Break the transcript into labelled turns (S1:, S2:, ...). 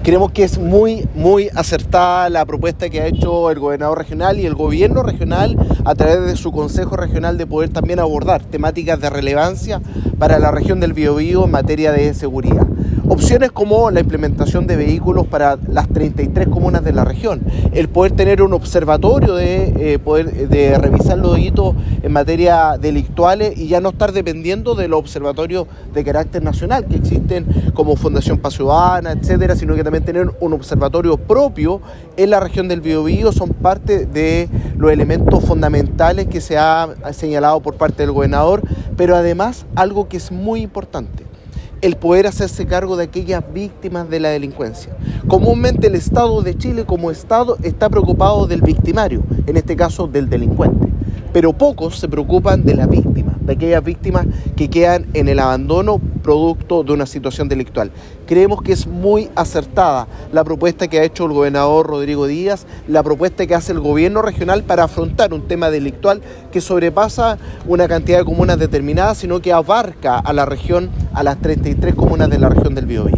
S1: Creemos que es muy acertada la propuesta que ha hecho el gobernador regional y el gobierno regional a través de su Consejo Regional de poder también abordar temáticas de relevancia para la región del Biobío en materia de seguridad. Opciones como la implementación de vehículos para las 33 comunas de la región, el poder tener un observatorio de revisar los delitos en materia delictuales y ya no estar dependiendo de los observatorios de carácter nacional que existen como Fundación Paz Ciudadana, etcétera, sino que también tener un observatorio propio en la región del Biobío son parte de los elementos fundamentales que se ha señalado por parte del gobernador, pero además algo que es muy importante: el poder hacerse cargo de aquellas víctimas de la delincuencia. Comúnmente el Estado de Chile como Estado está preocupado del victimario, en este caso del delincuente, pero pocos se preocupan de las víctimas, de aquellas víctimas que quedan en el abandono producto de una situación delictual. Creemos que es muy acertada la propuesta que ha hecho el gobernador Rodrigo Díaz, la propuesta que hace el gobierno regional para afrontar un tema delictual que sobrepasa una cantidad de comunas determinadas, sino que abarca a la región, a las 33 comunas de la región del Biobío.